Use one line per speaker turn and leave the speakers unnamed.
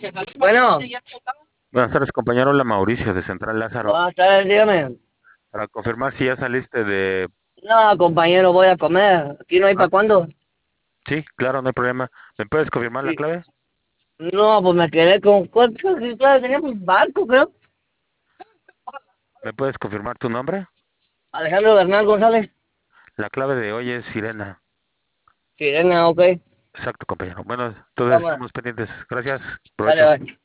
Bueno,
Buenas tardes, compañero. Hola, Mauricio, de Central Lázaro.
buenas tardes, dígame.
Para confirmar si ya saliste de...
No, compañero, voy a comer. ¿Aquí no hay
Ah,
para cuándo?
sí, claro, no hay problema. ¿Me puedes confirmar la
Sí.
clave?
No, pues me quedé con... ¿Cuánto? Claro, teníamos un barco, creo.
¿Me puedes confirmar tu nombre?
Alejandro Bernal González.
La clave de hoy es Sirena.
Sirena, ok.
Exacto, compañero. Bueno, entonces
Vamos.
estamos pendientes. Gracias.
Vale,
Provecho.
vale.